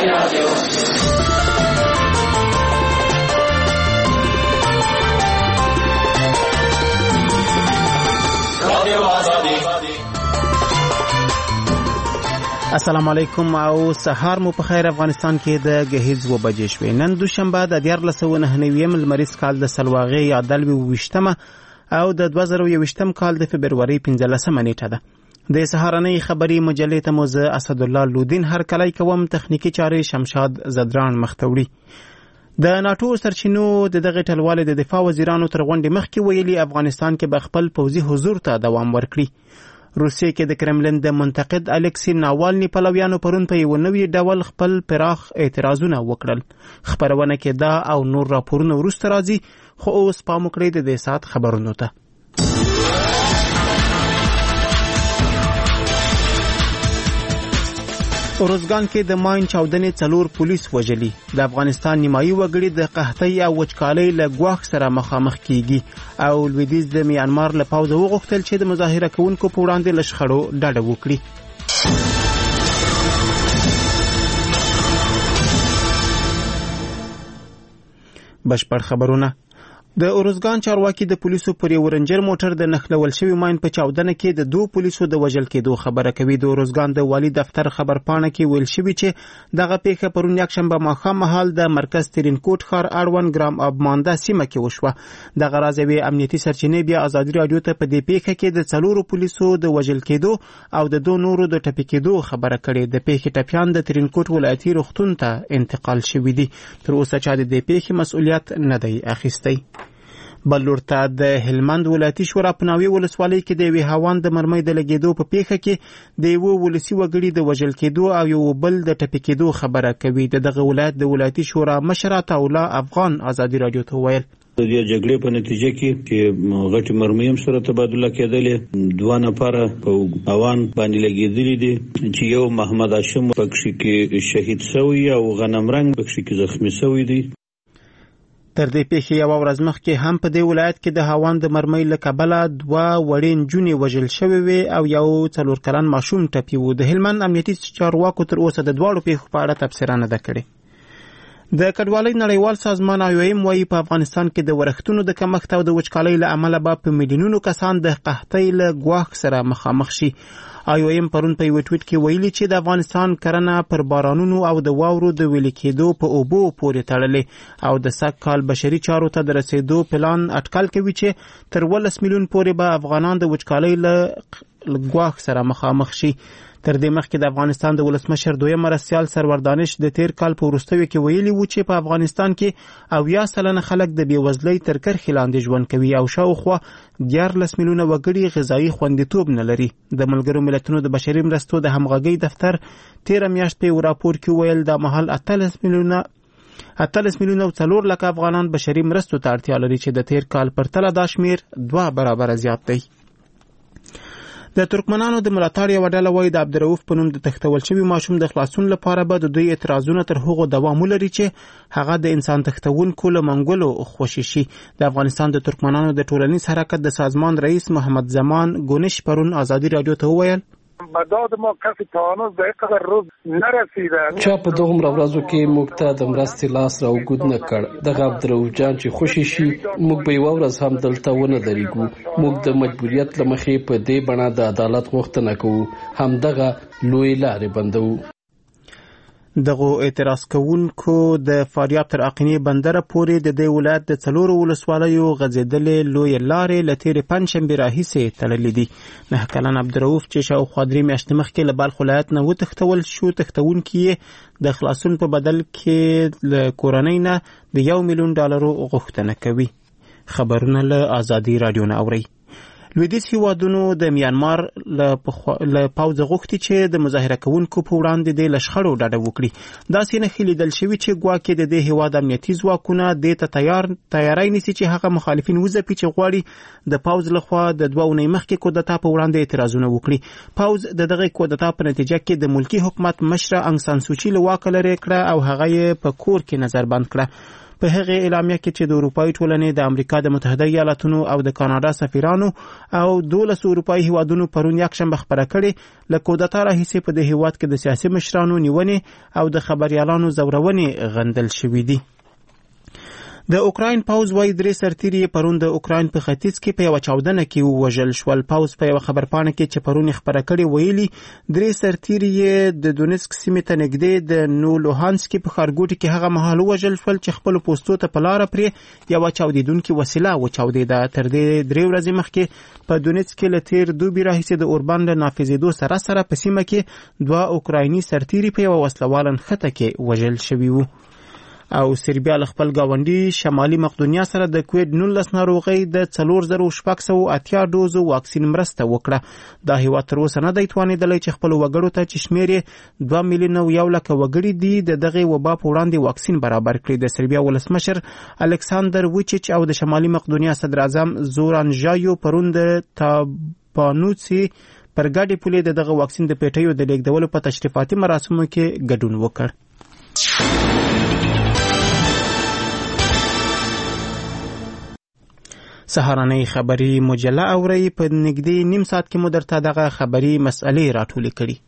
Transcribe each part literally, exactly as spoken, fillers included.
السلام علیکم او سهار مو په خیر. افغانستان کې د غهیز و بجې شوې. نن دوشنبه د دیارلس سوه نهه نوي لمریز کال د سلواغې یا دلوي وشتمه او د دوه زره یوویشتم کال د فبروري پنځلسمه نیټه ده. د سهارنۍ خبري مجلې ته مو زه اسدالله لودین هر کلی کوم. تخنیکی چارې شمشاد زدران مختوړي. د ناتو سرچینو د دغه ټلواله د دفاع وزیرانو تر غونډې مخکې ویلي افغانستان کې به خپل پوځي حضور ته دوام ورکړي. روسیې کې د کرملن د منتقد الکسی ناوالني پلویانو پرون په یو نوي ډول خپل پراخ اعتراضونه وکړل. خبرونه کې دا او نور راپورونه وروسته راځي، خو اوس پام وکړئ د دې ساعت خبرونو ته. اروزګان کې د ماین چاودنې څلور پولیس وژلي. د افغانستان نیمایي وګړي د قحطۍ او وچکالۍ له ګواښ سره مخامخ کیږي او لویدیځ د میانمار له پوځه وغوښتل چې د مظاهره کوونکو په وړاندې له شخړو ډډه وکړي. بشپړ خبرونه. د اروزګان چارواکي د پولیسو پر یو رنجر موټر د نښلول شوی ماین په چاودنه کې د دوه پولیسو د وژل کېدو خبره کوي. د اروزګان د والي دفتر خبرپاڼه کې ویل شوی چې دغه پیښه پرون یکشنبه ماښام مهال د مرکز ترینکوټ ښار اړوند ګرام اب مانده سیمه کې وشوه. دغه راز یوې امنیتي سرچینې بیا ازادي راډیو ته په دې پیښه کې د څلورو پولیسو د وژل کېدو او د دوه نورو د ټپي کېدو خبره کړې. د پیښې ټپیان د ترینکوټ ولایتي روغتون ته انتقال شوي دي. تر اوسه چا د دې پیښې مسؤلیت نه دی اخیستی. بل لورته د هلمند ولایتي شورا په ناوې ولسوالۍ کې د یوې هاوان د مرمۍ د لګېدو په پیښه کې د یوه ولسي وګړي د وژل کېدو او یو بل د ټپي کېدو خبره کوي. د دغه ولایت د ولایتي شورا مشر عطاالله افغان ازادي راډیو ته ویل د دې جګړې په نتیجه کې چې غټي مرمۍ هم سره تبادله کېدلې، دوه نفره په هاوان باندې لګېدلي دي چې یو محمد هاشم پکښې کې شهید شوی او غنم رنګ پکښې کې زخمی شوی دی. تر دې پیښې یوه ورځ مخکې هم په دې ولایت کې د هاوان د مرمۍ له کبله دوه وړې نجونې وژل شوې وې او یو څلور کلن ماشوم ټپي و. د هلمند امنیتي چارواکو تر اوسه د دواړو پیښو په اړه تبصره نه ده کړې. د کډوالۍ نړیوال سازمان آی او ایم وایي په افغانستان کې د ورښتونو د کمښت او د وچکالۍ له امله به په میلیونونو کسان د قحطۍ له ګواښ سره مخامخ شي. آی او ایم پرون په یو ټویټ کې ویلي چې د افغانستان کرنه پر بارانونو او د واورو د ویلي کېدو په اوبو پورې تړلې او د سږ کال بشري چارو ته د رسېدو پلان اټکل کوي چې تر ولس میلیون پورې به افغانان د وچکالۍ له ګواښ سره مخامخ شي. تر دې مخکې د افغانستان د ولسمشر دویم مرستیال سرور دانش د تیر کال په وروستیو کې ویلي و چې په افغانستان کې اویا سلنه خلک د بېوزلۍ تر کرښې لاندې ژوند کوي او شاوخوا دیارلس میلیونه وګړي غذایي خوندیتوب نه لري. د ملګرو ملتونو د بشري مرستو د همغږۍ دفتر تیره میاشت په یو راپور کې ویل دا مهال اتلس میلیونه اتلس میلیونه او څلور لکه افغانان بشري مرستو ته اړتیا لري چې د تیر کال پرتله دا شمیر دوه برابره زیات دی. د ترکمنانو د ملاتړ یوه ډله وایي د عبدالرؤف په نوم د تښتول شوي ماشوم د خلاصون لپاره به د دوی اعتراضونه تر هغو دوام ولري چې هغه د انسان تښتونکو له منګولو خوشي شي. د افغانستان د ترکمنانو د ټولنیز حرکت د سازمان رئیس محمد زمان گونش پرون ازادي راډیو ته وویل مداد ما کسی تا هنوز به اینقدر روز نرسیده. چا په دغه ورځو کې موږ ته د مرستې لاس راوګود نه کړ. دغه عبدالرؤف جان چې خوشي شي موږ به یوه ورځ هم دلته ونه درېږو. موږ د مجبوریت له مخې په دې بڼه د عدالت غوښتنه کوو، همدغه لوی لارې بندوو. دغه اعتراض کوونکو د فاریاب تر اقینې بندره پورې د دې ولایت د څلورو ولسوالیو غځېدلې لویې لارې له تېرې پنجشنبې راهیسې تړلې دي. نهه کلن عبدالرؤف چې شاوخوا درې میاشتې مخکې له بلخ ولایت نه وتښتول شو، تښتونکي یې د خلاصون په بدل کې له کورنۍ نه د یو میلیون ډالرو غوښتنه کوي. خبرونه له ازادي راډیو نه اورئ. لویدیځ هیوادونو د میانمار له پوځه غوښتي چې د مظاهره کوونکو په وړاندې د له شخړو ډډه وکړي. داسې نښې لیدل شوي چې ګواکې د دې هیواد امنیتي ځواکونه دې ته تیار تیاری نیسي چې هغه مخالفین وځپي چې غواړي د پوځ لخوا د دوه اونۍ مخکې کودتا په وړاندې اعتراضونه وکړي. پوځ د دغه کودتا په نتیجه کې د ملکي حکومت مشره انګ سان سوچي له واکه لرې کړه او هغه یې په کور کې نظر بند کړه. په هغه اعلامیه کې چې د اروپایي ټولنې د امریکا د متحده ایالاتونو او د کاناډا سفیرانو او دولس اروپایي هیوادونو پرون یکشنبه خبره کړې له کودتا راهیسې په دې هیواد کې د سیاسي مشرانو نیونې او د خبريالانو زورونې غندل شوې دي. د اوکراین پوځ وايي درې سرتیري پرون د اوکراین په ختیځ کې په یو چاودنه کې ووژل شول. پوځ په یو خبرپاڼه کې چې پرون خبره کړې ویلي درې سرتیري د دونیسک سیمې ته نږدې د نولوهانسک په ښارګوټي کې هغه مهال ووژل شول چې خپل پوستو ته په لاره پرې یو چاودیدونکې وسیله وچاودېده. تر دې درې ورځې مخکې په دونیسک کې له تیر دوبي راهیسې د اوربان له نافذېدو سره سره په سیمه کې دوه اوکرایني سرتیري په یوه وسلوال نښته کې وژل شوي وو. او سربیا له خپل گاونډي شمالي مقدونیا سره د کووید نولس ناروغۍ د څلور زره شپږ سوه اتیا ډوزو واکسین مرسته وکړه. دا هیواد تر اوسه نه دی توانېدلی چې خپلو وګړو ته چې شمېر یې دوه میلیونه او یو لکه وګړي دي د دغې وبا په وړاندې واکسین برابر کړي. د سربیا ولسمشر الکساندر ووچیچ او د شمالي مقدونیا صدر اعظم زوران ژایو پرون د تابانوڅي پر ګاډي پولې د دغه واکسین د پیټیو د لیږدولو په تشریفاتي مراسمو کې ګډون وکړ. سهارنۍ خبري مجله اوري په نږدې نیم ساعت کې مو درته دغه خبري مسئلې راټولې کړي.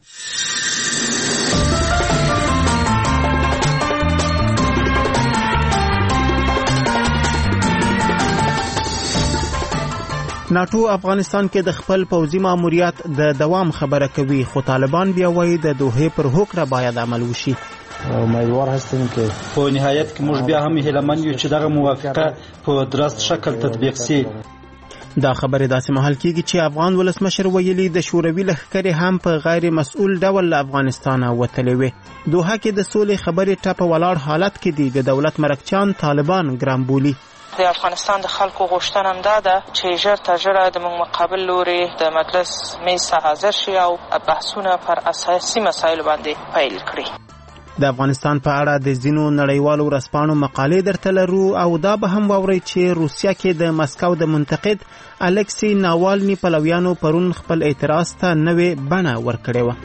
ناټو افغانستان کې د خپل پوځي ماموریت د دوام خبره کوي خو طالبان بیا وایي د دوحې پر هوکړه باید عمل وشي. امیدوار هستیم که په نهایت کې موږ بیا هم هیلهمند یو چې دغه موافقه په درست شکل تطبیق شي. دا خبره داسې مهال کېږي چې افغان ولسمشر ویلي د شوروي لښکرې هم په غیر مسؤل ډول له افغانستانه وتلې وې. دوحه کې د سولې خبرې ټپه ولاړ حالت کې دي. د دولت مرکچیان طالبان ګرام بولي. د افغانستان د خلکو غوښتنه هم دا ده چې ژر تر ژره د موږ مقابل لوري د مجلس میز ته حاضر شي او بحثونه پر اساسي مسایلو باندې پیل کړي. د افغانستان په اړه د ځینو نړیوالو ورځپاڼو مقالې درته لرو او دا به هم واورئ چې روسیه کې د مسکو د منتقد الکسی ناوالني پلویانو پرون خپل اعتراض ته نوې بڼه ورکړې وه.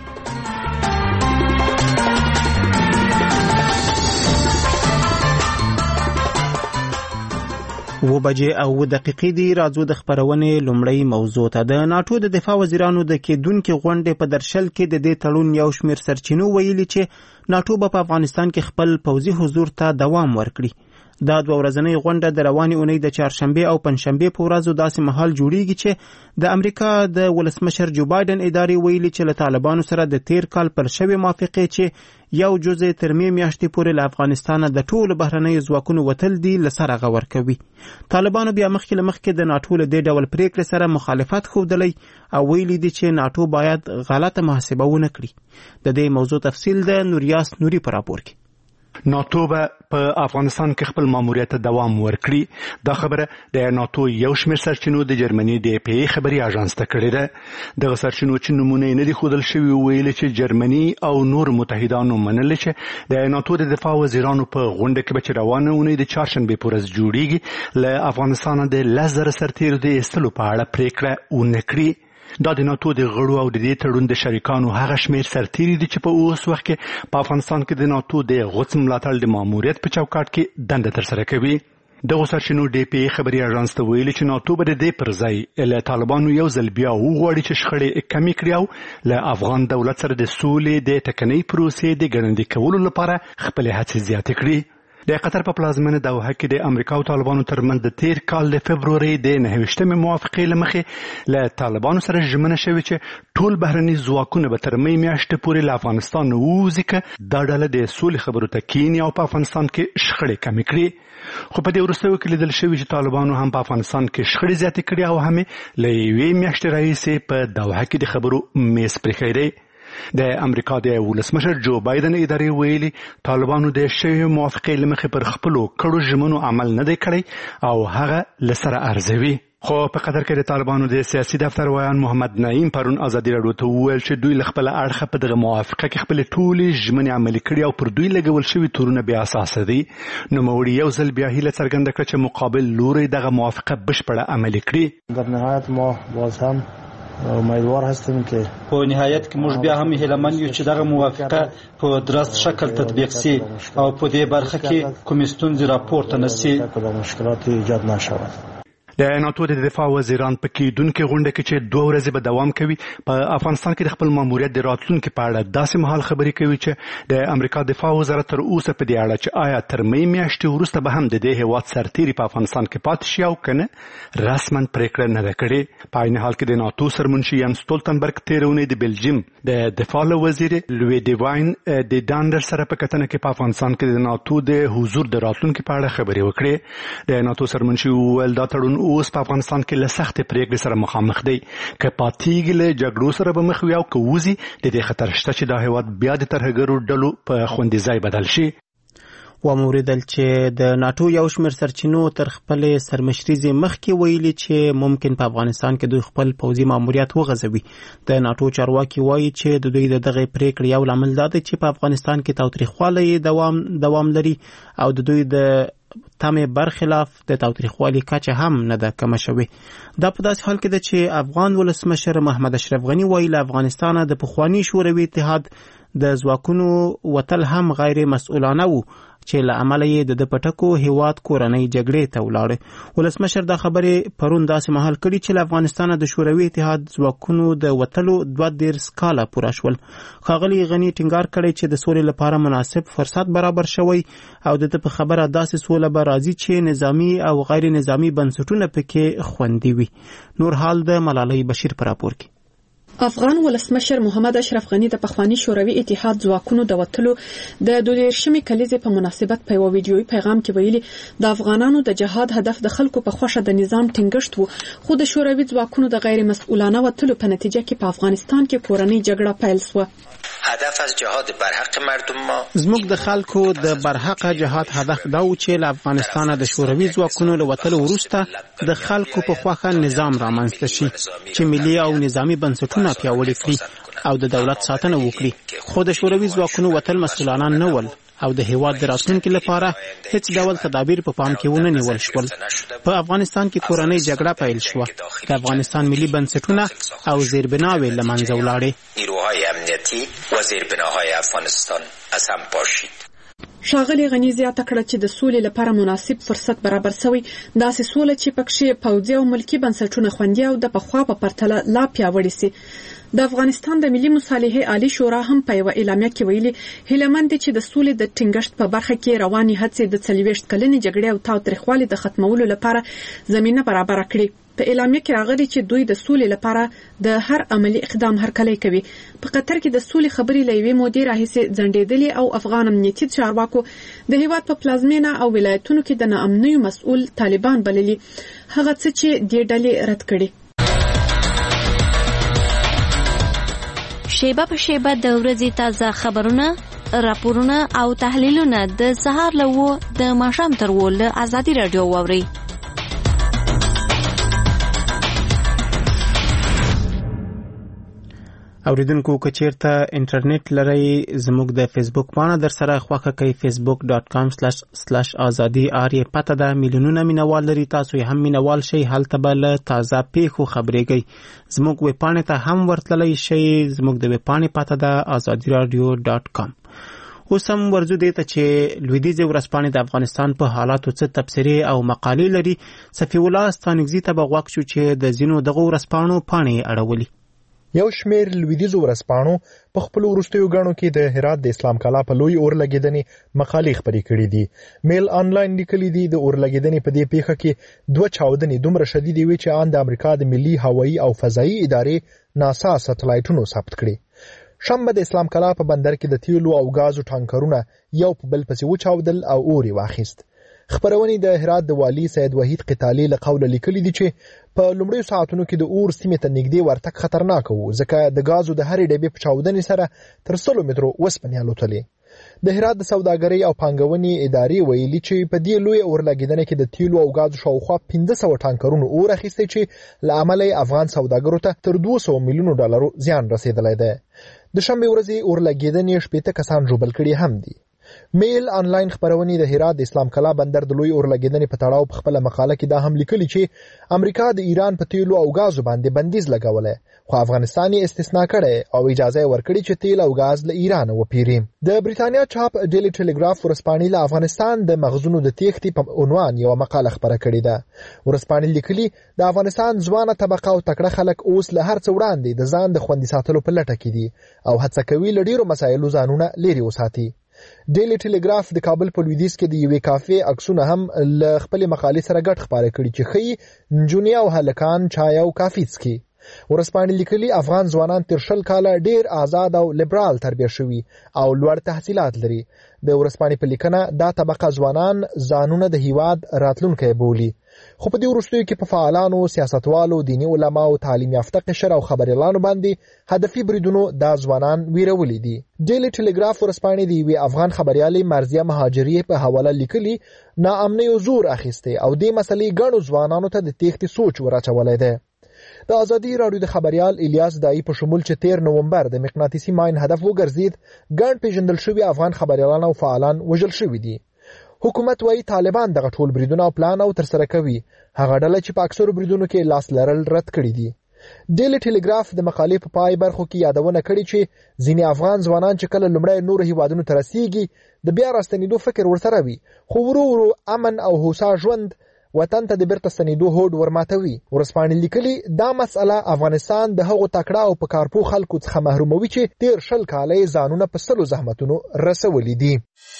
و بجې او و دقیقې دي. راځو د خبرونې لومړی موضوع ته. د ناټو د دفاع وزیرانو د کېدونکې غونډې په درشل کې د دې تړون یو شمېر سرچینو ویلي چې ناټو به په افغانستان کې خپل پوځي حضور ته دوام ورکړي. دا دوه ورځنۍ غونډه د روانې اونۍ د چهارشنبې او پنجشنبې په ورځو داسې مهال جوړیږي چې د امریکا د ولسمشر جو بایدن ادارې ویلي چې له طالبانو سره د تیر کال پر شوې موافقې چې یو جزء تر مې میاشتې پورې له افغانستانه د ټولو بهرنیو ځواکونو وتل دي له سره غور کوي. طالبانو بیا مخکې له مخکې د ناټو له دې ډول پریکړې سره مخالفت ښودلی او ویلي دي چې ناټو باید غلطه محاسبه ونه کړي. د دې موضوع تفصیل د نوریاس نوري په راپور کې. ناټو به په افغانستان کې خپل ماموریت ته دوام ورکړي. دا خبره د ناټو یو شمېر سرچینو د جرمني د پی ای خبري اژانس ته کړې ده. دغه سرچینو چې نمونه نه دي ښودل شوي ویلي چې جرمني او نور متحدانو منلي چې د ناټو د دفاع وزیرانو په غونډه کې به چې روانه اونۍ د چهارشنبې په ورځ جوړیږي له افغانستانه د لس زره سرتیرو د ایستلو په اړه پریکړه ونه کړي. دا د ناټو د غړو او د دې تړون د شریکانو هغه شمېر سرتیري دي چې په اوس وخت کې په افغانستان کې د ناټو د غوڅ ملاتړ د ماموریت په چوکاټ کې دنده ترسره کوي. دغه سرچینو ډي پی ای خبري اژانس ته ویلي چې ناټو به د دې پر ځای له طالبانو یو ځل بیا وغواړي چې شخړې کمې کړي او له افغان دولت سره د سولې د ټکنۍ پروسې د ګړندي کولو لپاره خپلې هڅې زیاتې کړي. د قطر په پلازمینه دوحه کې د امریکا او طالبانو ترمنځ د تیر کال د فبروري د نهه ویشتمې موافقې له مخې له طالبانو سره ژمنه شوې چې ټول بهرني ځواکونه به تر مې میاشتې پورې له افغانستان ووځي که دا ډله د سولې خبرو ته کیني او په افغانستان کې شخړې کمې کړي. خو په دې وروستیو کې لیدل شوي چې طالبانو هم په افغانستان کې شخړې زیاتې کړي او هم له یوې میاشتې راهیسې په دوحه کې د خبرو میز پرېښی دی. د امریکا د ولسمشر جو بایدن ادارې ویلي طالبانو د شوې موافقې له مخې پر خپلو کړو ژمنو عمل نه دی کړی او هغه له سره ارزوي. خو په قطر کې د طالبانو د سیاسي دفتر ویان محمد نعیم پرون ازادي راډیو ته وویل چې دوی له خپل اړخه په دغه موافقه کې خپل ټولې ژمنې عملي کړي او پر دوی لګول شوي تورونه بې اساسه دي. نوموړي یو ځل بیا هیله څرګنده کړه چې مقابل لوري دغه موافقه بشپړه عملي کړي. در نهایت ما باز هم امیدوار هستیم که په نهایت کې موږ بیا هم هیلهمند یو چې دغه موافقه په درست شکل تطبیق شي او په دې برخه کې کوم ستونزې راپورته نشي مشکلات ایجاد نشود. د ناتو د دفاع وزیران په کېدونکې غونډه کې چې دوه ورځې به دوام کوي په افغانستان کې د خپل ماموریت د راتلونکي په اړه داسې مهال خبرې کوي چې د امریکا دفاع وزارت تر اوسه په دې اړه چې آیا تر مې میاشتې وروسته به هم د دې هېواد سرتیري په افغانستان کې پاتې شي او که نه رسما پرېکړه نه ده کړې. په عین حال کې د ناتو سرمنشي ین ستولتنبرګ تېره اونۍ د بلجیم د دفاع له وزیر لوی ډیواین د ډانډر سره په کتنه کې په افغانستان کې د ناتو د حضور د راتلونکي په اړه خبرې وکړې. د ناتو سرمنشي وویل دا تړون اوس په افغانستان کې له سختې پرېکړې سره مخامخ دی. که پاتېږي له جګړو سره به مخ وي او که وځي د دې خطر شته چې دا هېواد بیا د ترهګرو ډلو په خوندي ځای بدل شي. وموریدل چې د ناتو یو شمېر سرچینو تر خپلې سرمشریزې مخکې ویلي چې ممکن په افغانستان کې دوی خپل پوځي ماموریت وغځوي. د ناتو چارواکي وایي چې د دوی د دغې پرېکړې یو لامل دا دی چې په افغانستان کې تاوتریخوالی دوام دوام لري او د دوی د تمې برخلاف د تاوتریخوالي کچه هم نه ده کمه شوې. دا په داسې حال کې ده چې افغان ولسمشر محمد اشرف غني وایي له افغانستانه د پخواني شوروي اتحاد د ځواکونو وتل هم غیر مسؤلانه وو چې له امله یې د ده په ټکو هېواد کورنۍ جګړې ته ولاړې. ولسمشر دا خبرې پرون داسې مهال کړي چې له افغانستانه د شوروي اتحاد ځواکونو د وتلو دوه دېرش کاله پوره شول. ښاغلي غني ټینګار کړی چې د سولې لپاره مناسب فرصت برابر شوی او د ده په خبره داسې سوله به راځي چې نظامي او غیر نظامي بنسټونه پکې خوندي وي. نور حال د ملالۍ بشیر په راپور کې. افغان ولسمشر محمد اشرف غني د پخواني شوروي اتحاد ځواکونو د وتلو د دوه دېرشمې کلیزې په مناسبت په یو ویډیويي پیغام کې ویلي د افغانانو د جهاد هدف د خلکو په خوښه د نظام ټینګښت وو، خو د شوروي ځواکونو د غیر مسؤلانه وتلو په نتیجه کې په افغانستان کې کورنۍ جګړه پیل شوه. هدف از جهاد برحق مردم ما زموږ د خلکو د برحق جهاد هدف دا و چې له افغانستانه د شوروي ځواکونو له وتلو وروسته د خلکو په خوښه نظام رامنځته شي چې ملي او نظامي بنسټونه پیاوړي کړي او د دولت ساتنه وکړي. خو د شوروي ځواکونو وتل مسؤلانه نه ول او د هېواد د راتلونکي لپاره هیڅ ډول تدابیر په پام کې ونه نیول شول. په افغانستان کې کورنۍ جګړه پیل شوه. د افغانستان ملي بنسټونه او زیربناوې له منځه ولاړې. نیروهای امنیتي و زیربناهای افغانستان از هم پاشید. ښاغلي غني زیاته کړه چې د سولې لپاره مناسب فرصت برابر شوی، داسې سوله چې پکې پوځي او ملکي بنسټونه خوندي او د پخوا په پرتله لا پیاوړي سي. د افغانستان د ملي مصالحې عالی شورا هم په یو اعلامیه کې ویلي هیلهمند چې د سولې د ټینګښت په برخه کې رواني هڅې د څلوېښت کلنې جګړې او تاوتریخوالي د ختمولو لپاره زمینه برابر کړي. په اعلامیه کې راغلي چې دوی د سولې لپاره د هر عملی اقدام هرکلی کوي. په قطر کې د سولې خبرې له یوې مودې راهیسې ځنډېدلې او افغان امنیتي چارواکو د هېواد په پلازمینه او ولایتونو کې د ناامنیو مسؤل طالبان بللي، هغه څه چې دې ډلې رد کړي. شیبه په شیبه د ورځې تازه خبرونه، راپورونه او تحلیلونه د سهار له و د ماښام تر و له ازادي راډیو واورئ. اوریدونکو که چیرته انټرنیټ لرئ زموږ د فیسبوک پاڼه در سره خوښه کوي فیسبوک ډاټ کام سلاش سلاش ازادي آر یې پته ده. میلیونونه مینوال لري، تاسو یې هم مینوال شئ. هلته به له تازه پیښو خبرېږئ. زموږ ویب پاڼې ته هم ورتللی شئ. زموږ د ویب پاڼې پته ده ازادي راډیو ډاټ کام. اوس هم ورځو دې ته چې لویدیځې ورځپاڼې د افغانستان په حالاتو څه تبصرې او مقالې لري. صفي الله ستانکزي ته به غوږ شو چې د ځینو دغو ورځپاڼو پاڼې اړولي. یو شمیر لویدیځو ورځپاڼو په خپل وروستیو غاڼو کې د هرات د اسلام کلا په لوی اور لګیدنې مقالې خپرې کړې دي. میل آنلاین لیکلي دي د اور لګیدنې په دې پیښه کې دوه چاودنې دومره شدیدې وي چې ان د امریکا د ملي هوایي او فضایي ادارې ناسا سټلایټونو ثبت کړي. شنبه د اسلام کلا په بندر کې د تیلو او غازو ټانکرونه یو په بل پسې وچاودل او اور یې واخیست. خبرونه د هرات د والی سید وحید قتالی له قوله لیکلي دي چې په لومړیو ساعتونو کې د اور سیمې ته نږدې ورتګ خطرناک وو، ځکه د غازو د هرې ډبې په چاودنې سره تر سلو مترو وسپنې الوتلې. د هرات د سوداګرۍ او پانګونې ادارې ویلي چې په دې لوی اور لګیدنې کې د تیلو او غازو شاوخوا پنځه سوه ټانکرونو اور اخیستی چې له امله افغان سوداګرو ته تر دوه سوه میلیونو ډالرو زیان رسیدلی دی. د شنبې ورځې اور لګیدنې شپېته کسان ژوبل کړي هم دي. میل آنلاین خبرونه د هرات د اسلام کلا بندر د لوی اور لګیدنې په تړاو په خپل مقاله کې دا هم لیکلي چې امریکا د ایران په تیلو او غازو باندې بندیز لګولې، خو افغانستان یې استثنا کړی او اجازه ورکړي چې تیل او غاز له ایران وپیري. د بریتانیا چاپ ډیلی ټیلیګراف ورځپاڼې له افغانستان د مغزونو د تېښتې په عنوان یو مقاله خپره کړې ده. ورځپاڼې لیکلي د افغانستان ځوانه طبقه او تکړه خلک اوس له هر څه وړاندې د ځان د خوندي ساتلو په لټه کې دي او هڅه کوي له ډیرو مسایلو ځانونه لرې وساتي. ډیلی ټیلیګراف د کابل په لویدیځ کې د یوې کافې عکسونه هم له خپلې مقالې سره ګډ خپاره کړي چې ښیي نجونې او هلکان چای او کافي څښي. ورځپاڼې لیکلي افغان ځوانان تر شل کاله ډیر آزاد او لیبرال تربیه شوي او لوړ تحصیلات لري. د ورځپاڼې په لیکنه دا طبقه ځوانان ځانونه د هیواد راتلونکی بولي. خو په دې وروستیو کې په فعالانو، سیاستوالو، دیني علماو، تعلیم یافته قشر او خبریالانو باندې هدفي بریدونو دا ځوانان ویرولي دي. ډیلی ټیلیګراف ورځپاڼې د یوې افغان خبریالې مرضیه مهاجري په حواله لیکلي ناامنیو زور اخیستی او دې مسلې ګڼو ځوانانو ته د تېښتې سوچ ورچولی دی. د ازادي راډیو د خبریال الیاس دایی په شمول چې تیر نومبر د مقناطیسي ماین هدف وګرځید، ګڼ پیژندل شوي افغان خبریالان او فعالان وژل شوي دي. حکومت وايي طالبان دغه ټول بریدونه او پلان او ترسره کوي، هغه ډله چې په اکثرو بریدونو کې لاس لرل رد کړي دي. ډیلی ټیلیګراف د مقالې په پای برخو کې یادونه کړې چې ځینې افغان ځوانان چې کله لومړی نورو هیوادونو ته رسیږي د بیا راستنېدو فکر ورسره وي، خو ورو ورو امن او هوسا ژوند وطن ته د بیرته ستنېدو هوډ ورماتوي. ورځپاڼې لیکلي دا مسئله افغانستان د هغو تکړه او په کارپو خلکو څخه محروموي چې تیر شل کاله یې ځانونه په سلو زحمتونو رسولي دي.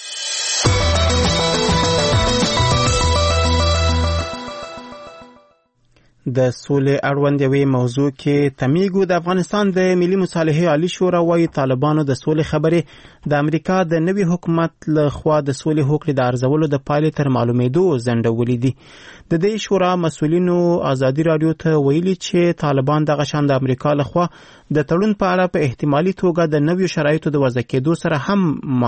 د سولې اړوند یوې موضوع کې تمیګو د افغانستان د ملي مصالحې عالی شورا وايي طالبانو د سولې خبرې د امریکا د نوي حکومت له خوا د سولې هوکړې د ارزولو د پایلې تر معلومېدو ځنډولې دي. د دې شورا مسؤلینو ازادي راډیو ته ویلي چې طالبان دغه شان د امریکا له خوا د تړون په اړه په احتمالي توګه د نویو شرایطو د وضع کېدو سره هم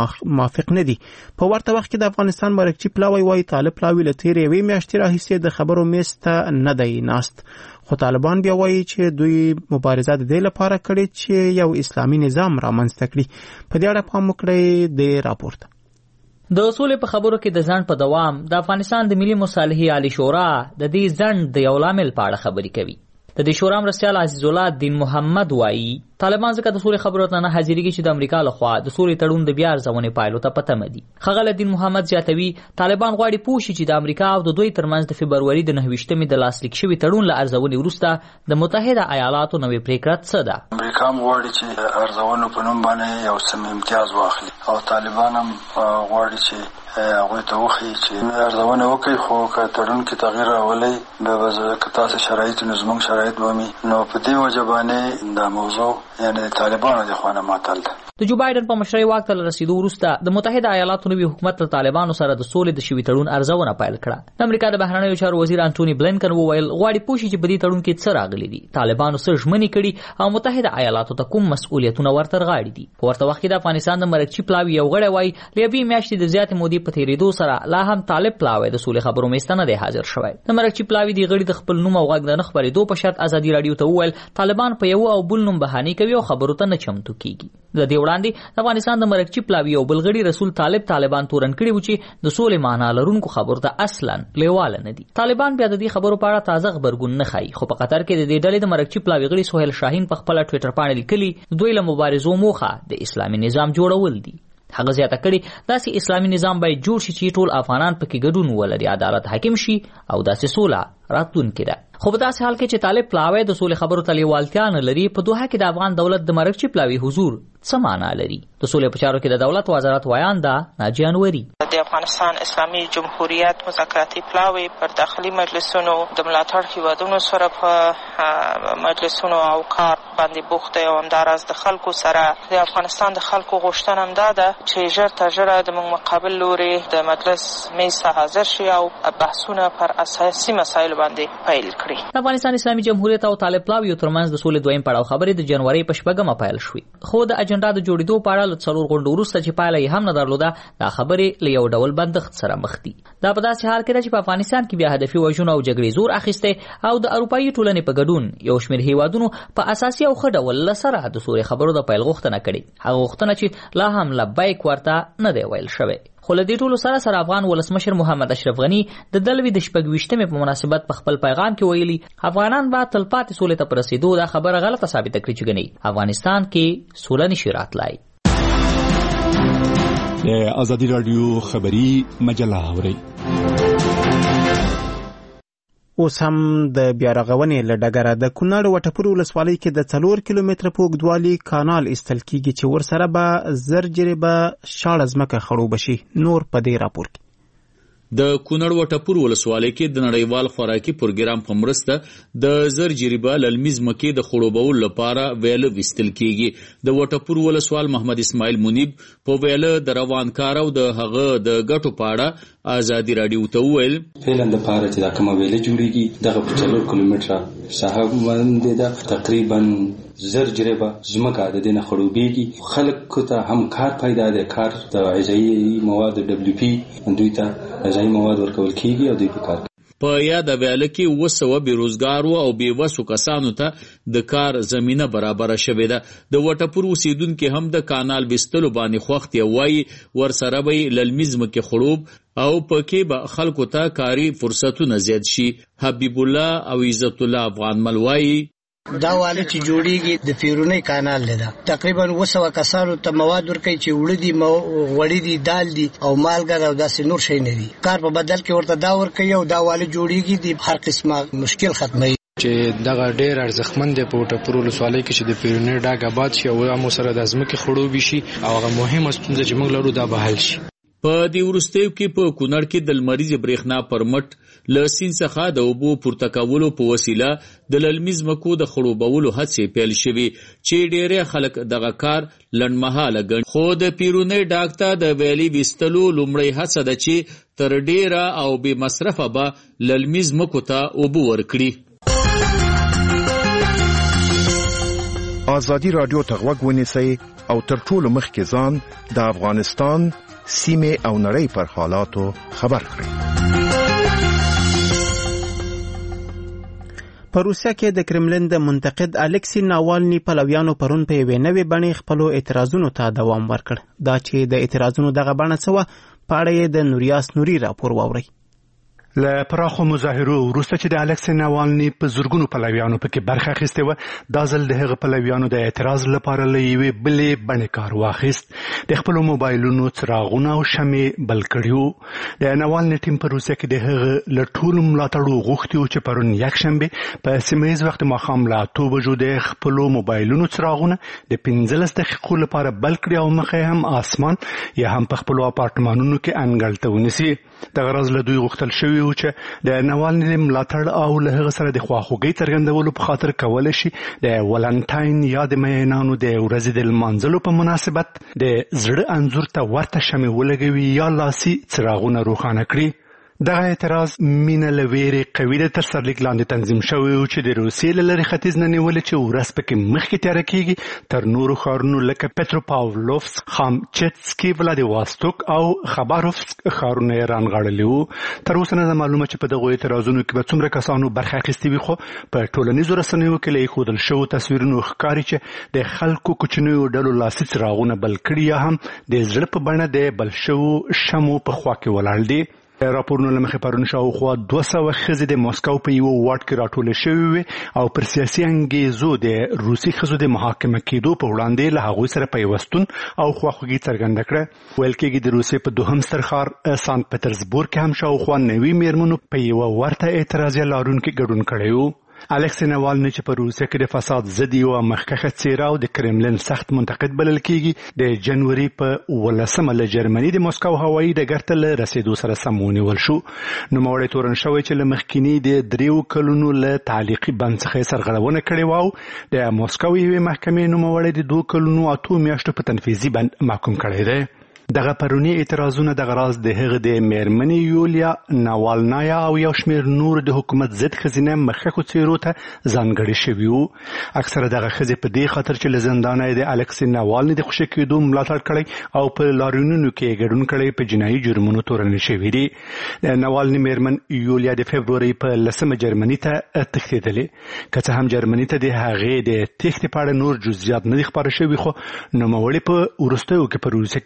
موافق نه دي. په ورته وخت کې د افغانستان مرکچی پلاوی وايي طالب پلاوی له تېرې یوې میاشتې راهیسې د خبرو میز ته نه دی ناست، خو طالبان بیا وایي چې دوی مبارزه د دې لپاره کړې چې یو اسلامي نظام رامنځته کړي. په دې اړه پام وکړئ د راپورته. د سولې په خبرو کې د ځنډ په دوام د افغانستان د ملي مصالحې عالی شورا د دې ځنډ د یو لامل په اړه خبرې کوي. د دې شورا مرستیال عزیز الله الدین محمد وایي طالبان ځکه د سولې خبرو ته نه حاضرېږي چې د امریکا لخوا د سولې تړون د بیا ارزونې پایلو ته پته مدي. ښاغلی الدین محمد زیاتوي طالبان غواړي پوه شي چې د امریکا او د دوی ترمنځ د فبروري د نهه ویشتمې د لاسلیک شوي تړون له ارزونې وروسته د متحده ایالاتو نوې پریکړه څه ده. امریکا هم غواړي چې ارزونو په نوم باندې یو سم امتیاز واخلي او طالبان هم غواړي چې هغوی ته وښیي چې ارزونه وکړي، خو که تړون کې تغییر راولي بیا به که تاسو شرایط نو زموږ شرایط به وي، نو په دې وجه باندې دا موضوع یعنې د طالبانو د خوا نه ماتل ده. د جو بایدن په مشرۍ واک ته رسیدو وروسته د متحده ایالاتو نوي حکومت له طالبانو سره د سولې د شوي تړون ارزونه پیل کړه. د امریکا د بهرنیو چارو وزیر انټونی بلینکن وویل غواړي پوه شي چې په دې تړون کې څه راغلي دي، طالبانو څه ژمنې کړي او متحده ایالاتو ته کوم مسؤلیتونه ورته رغاړي دي. په ورته وخت کې د افغانستان د مرکچی پلاوی یو غړی وایي له یوې میاشتې د زیاتې مودې په تېرېدو سره لا هم طالب پلاوی د سولې خبرو میز ته نه دی حاضر شوی. د مرکچی پلاوی د غړي د خپل نوم او غږ د نه خپرېدو په شرط ازادي راډیو ته وویل طالبان په یو او بل نوم بهانې کوي او خبرو ته نه چمتو کیږي. د دې وړاندې د افغانستان د مرکچی پلاوی او بل غړي رسول طالب طالبان تورن کړي و چې د سولې معنا لرونکو خبرو ته اصلا لیواله نه دي. طالبان بیا د دې خبرو په اړه تازه خبرګون نه ښایي، خو په قطر کې د دې ډلې د مرکچی پلاوی غړي سهیل شاهین په خپل ټوئیټر باندې لیکلي دوی له مبارزو موخه د اسلامي نظام جوړول دي. هغه زیاته کړي داسې اسلامي نظام باید جوړ شي چې ټول افغانان پکې ګډون ولري، عدالت حاکم شي او داسې سوله راتلونکې ده. خو په داسې حال کې چې طالب پلاوی د سولې خبرو ته لیوالتیا نه لري، په دوحه کې د افغان دولت د مرکچی پلاوی حضور څه معنا لري؟ د سولې په چارو کې د دولت وزارت وایانده ناجیه انوري د افغانستان اسلامي جمهوریت مذاکراتي پلاوی پر داخلي مجلسونو د ملاتړ هیوادونو سره په مجلسونو او کار باندې بوخت دی او همداراز د خلکو سره د افغانستان د خلکو غوښتنه همدا ده چې ژر تر ژره د موږ مقابل لوري د مجلس میز ته حاضر شي او بحثونه پر اساسي مسایلو باندې پیل کړي. د افغانستان اسلامي جمهوریت او طالب پلاوی ترمنځ د سولې دویم پړاو خبرې د جنوري په شپږمه پیل شوې، خو د اجنډا د جوړېدو په اړه له څلور غونډو وروسته چې پایله یې هم نه درلوده دا خبرې له یو ډول بندښت سره مخ دي. دا په داسې حال کې ده چې په افغانستان کې بیا هدفي وژنو او جګړې زور اخیستی او د اروپایي ټولنې په ګډون یو شمېر هیوادونو په اساسي او ښه ډول له سره د سولې خبرو د پیل غوښتنه کړې، هغه غوښتنه چې لا هم لبیک ورته نه دی ویل شوی. خو له دې ټولو سره سره افغان ولسمشر محمد اشرف غنی د دلوي د شپږویشتمې په مناسبت په خپل پیغام کې ویلي افغانان به تلپاتې سولې ته رسیدو دا خبره غلطه ثابته کړې چې غنی افغانستان کې سوله نشي راتلای. د ازادي رادیو خبری مجله اوري. اوس هم د بیارغونې له ډګره د کونړ وټپور ولسوالۍ کې د څلور کیلومتره په اوږدوالي کانال ایستل کیږي چې ورسره به زر جریبه شاړه ځمکه خړوبه شي. نور په دې راپور کې د کونړ وټپور ولسوالۍ کې د نړیوال خوراکي پروګرام په مرسته د زر جریبه للمي ځمکې د خړوبولو لپاره ویله ویستل کیږي. د وټپور ولسوال محمد اسماعیل منیب په ویله د روان کار او د هغه د ګټو په اړه ازادي رادیو ته وویل فعلا د پاره چې دا کومه ویله جوړیږي دغه په څلور کیلومتره ساحه باندې دا تقریبا زر جریبه ځمکه د دې نه خړوبېږي. خلکو ته هم کار پیدا دی، کار د غذایي مواد دبلیو پی دوی ته غذایي مواد ورکول کیږي او دوی په کار په یاد ویله کې اووه سوه بیروزګارو او بیوسو کسانو ته د کار زمینه برابره شوې ده. د وټپور اوسیدونکي هم د کانال ویستلو باندې خوښت یې وایي ورسره به للمي ځمکې خړوب او پکې به خلکو ته کاري فرصتونه زیات شي. حبیب الله او عزت الله افغان مل وایي دا واله چې جوړیږي د پیرونی کانال لیدا تقریبا وسوه کسانو ته مواد ورکوي چې وړي دي وړي دي دال دي او مالګه او داسې نور شي نه دي. کار په بدل کې ورته دا ورکوي او دا واله جوړیږي د هر قسمه مشکل ختمي چې دغه ډېر ارزښتمن دی په وټپور ولسوالۍ کې چې د پیرونی ډاګ آباد شي او مو سره د ځمکې خړوبې شي او هغه مهمه ستونزه چې موږ لرو دا به حل شي. په دې وروستیو کې په کونړ کې د لمریزې برېښنا پرمټ له سیند څخه د اوبو پورته کولو په وسیله د للمي ځمکو د خړوبولو هڅې پیل شوې چې ډېری خلک دغه کار لنډمهاله ګڼي. خو د پیرونی ډاګ ته د ویلې ویستلو لومړۍ هڅه ده چې تر ډېره او بې مصرفه به للمي ځمکو ته اوبه ورکړي. ازادي رادیو ته غوږ ونیسئ او تر ټولو مخکې ځان د افغانستان سیمې او نړۍ پر حالاتو خبر کړئ. په روسیا کې د کرملین د منتقد الکسی ناوالني پلویانو پرون په یوې نوې بڼې خپلو اعتراضونو ته دوام ورکړ. دا چې د اعتراضونو دغه بڼه څه وه په اړه یې د نوریاس نوري راپور واورئ. له پراخو مظاهرو وروسته چې د الکسی ناوالني په زرګونو پلویانو پکې برخه اخیستې وه، دا ځل د هغه پلویانو د اعتراض لپاره له یوې بلې بڼې کار واخیست. د خپلو موبایلونو څراغونه او شمې بل کړي وو. د ناوالني ټیم په روسیا کې د هغه له ټولو ملاتړو غوښتي وو چې پرون یکشنبې په سیمه ییز وخت ماښام له اتو بجو د خپلو موبایلونو څراغونه د پنځلس دقیقو لپاره بل کړي او مخه هم آسمان یا هم په خپلو اپارتمانونو کې انګړ ته ونیسي. دغه راز له دوی غوښتل شوي و چې د ناوالني ملاتړ او له هغه سره د خواخوږۍ څرګندولو په خاطر کولی شي د ولنټاین یا د مینانو د ورځې د لمانځلو په مناسبت د زړه انځور ته ورته شمې ولګوي یا لاسي څراغونه روښانه کړي. دغه اعتراض مینه له ویرې قوي د تر سرلیک لاندې تنظیم شوی و چې د روسیې له لرې ختیځ نه نیولې چې ورځ پکې مخکې تیاره کیږي تر نورو ښارونو لکه پتروپاولوفسک، خامچتسکي، ولادیواستوک او خباروفسک ښارونه یې رانغاړلي وو. تر اوسه نه ده معلومه چې په دغو اعتراضونو کې به څومره کسانو برخه اخیستې وي، خو په ټولنیزو رسنیو کې له ایښودل شوو تصویرونو ښکاري چې د خلکو کوچنیو ډلو لاسي څراغونه بل کړي یا هم د زړه په بڼه د بل شوو شمو په خوا کې ولاړ دي. راپورونو له مخې پرون شاوخوا دوه سوه ښځې د مسکو په یوه واټ کې راټولې شوې وې او پر سیاسي انګیزو د روسي ښځو د محاکمه کېدو په وړاندې له هغوی سره پیوستون او خواخوږي څرګنده کړه. ویل کېږي د روسیې په دوهم ستر ښار سانت پټرزبورګ کې هم شاوخوا نوي میرمنو په یوه ورته اعتراضیه لارونکي ګډون کړی و. الکسی ناوالني چې په روسیه کې د فساد ضد یوه مخکښه څیره او د کرملین سخت منتقد بلل کېږي، د جنوري په ولسمه له جرمني د مسکو هوایي ډګر ته له رسېدو سره سم ونیول شو. نوموړی تورن شوی چې له مخکیني د دریو کلونو له تعلیقي بند څخه یې سرغړونه کړې وه او د مسکو یوې محکمې نوموړی د دوه کلونو اتو میاشتو په تنفیذي بند محکوم کړی دی. دغه پرونی اعتراضونه دغه راز د هغه د میرمنې یولیا ناوالنایا او یو شمېر نور د حکومت ضد ښځینه مخکښو څیرو ته ځانګړي شوي وو. اکثره دغه ښځې په دې خاطر چې له زندانه د الکسی ناوالني د خوشي کېدو ملاتړ کړی او په لاریونونو کې ګډون کړی په جنایي جرمونو تورنې شوي دي. د ناوالني میرمن یولیا د فبروري په لسمه جرمني ته تښتېدلې. که څه هم جرمني ته د هغې د تېښتې په اړه نور جزئیات نه دي خپاره شوي، خو نوموړې په وروستیو کې په روسیه کې په دې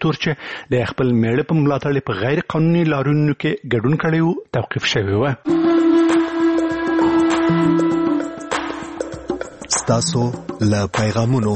تور چې د خپل میړه په ملاتړ په غیر قانوني لارونو کې ګډون کړی و توقیف شوی و. ستاسو له پیغامونو.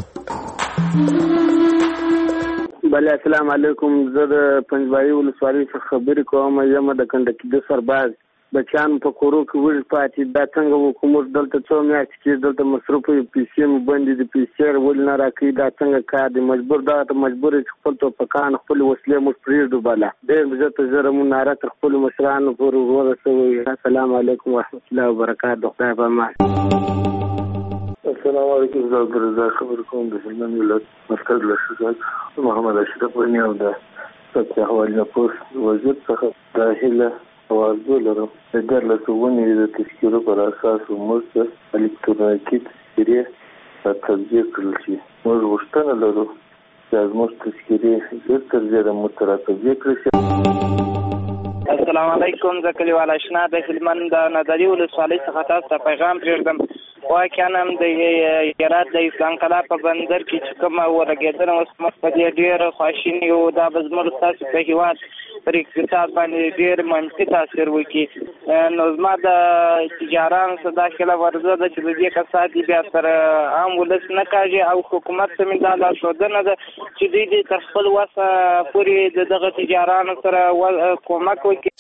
بله السلام علیکم. زه د پنجبایي ولسوالۍ څخه خبرې کوم. یم د کنډکي د سرباز بچیان په کورو کې وړي پاتې. دا څنګه حکومت دلته څو میاشتې کې دلته مصروف پیسې مو بندې دي، پیسې ولې نه راکوي؟ دا څنګه کار دی؟ مجبور دا ته مجبور چې خپل توپکان خپل وسلې موږ پرېږدو. بله ډېر زیاته زره مو ناره تر خپلو مشرانو پورې ورسوئ. السلام علیکم ورحمت الله وبرکاته. خدای په امان. السلام علیکم. زه عبدالرزاق خبرې کوم د هلمند ولایت مرکز له شجاعت محمد اشرف غني او د سطحي حوالې پوسټ وزیر څخه دا هیله او ارزو لرم چې دیارلس ونې د تذکیرو پر اساس موږ ته الکترونیکي تذکیرې تطبیق کړل شي. موږ غوښتنه لرو چې زموږ تذکیرې ژر تر ژره موږ ته راتطبیق کړل شي. السلام علیکم. زه کلیوال اشنا د هلمند د نادري ولسوالۍ څخه تاسو ته پیغام پرېږدم. واقعا هم د هرات د اسلام کلا په بندر کې چې کومه ورګېدنه اوس موږ په دې ډېر خواشیني یو. دا به زموږ ستاسو په هېواد پر اقتصاد باندې ډېر منفي تاثیر وکړي. نو زما د تجارانو څخه دا خیله ورزه ده چې د دې کسات بیا سر عام ولس نه کاږي او حکومت ته مې دا لارښودنه ده چې دوی دې تر خپل وسه پورې د دغه تجارانو سره کومک وکړي.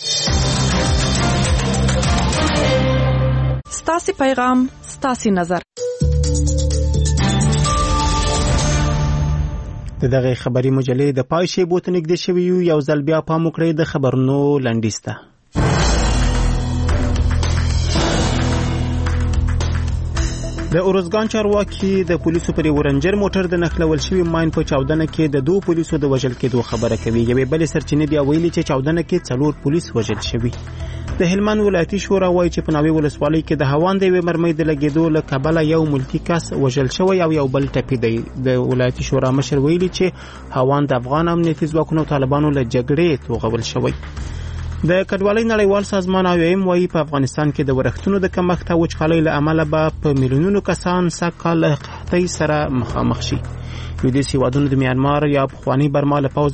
ستاسي پیغام ستاسي نظر. د دغه خبري مجلې د پای شی بوت نږدې شوی یو ځل بیا پام وکړئ د خبرونو لنډیسته. د اورزګان چارواکي د پولیسو پر ورنجر موټر د نخلول شوی ماین په چاودنه کې د دوه پولیسو د وژل کېدو خبره کوي. یوې بلې سرچینې بیا ویلي چې چاودنه کې څلور پولیس وژل شوي. د هلمند ولایتي شورا وایي چې په ناوې ولسوالۍ کې د هوان د یوې مرمۍ د لګېدو له کبله یو ملکي کس وژل شوی او یو بل ټپي دی. د ولایتي شورا مشر ویلي چې هوان د افغان امنیتي ځواکونو طالبانو له جګړې توغول شوی. د کډوالۍ نړیوال سازمان او ایم وایي په افغانستان کې د ورښتونو د کمښت او وچکالۍ له امله به په میلیونونو کسان سږ کال له قحطۍ سره مخامخ شي. لویدیځ هېوادونو د میانمار یا پخواني برما له پوځ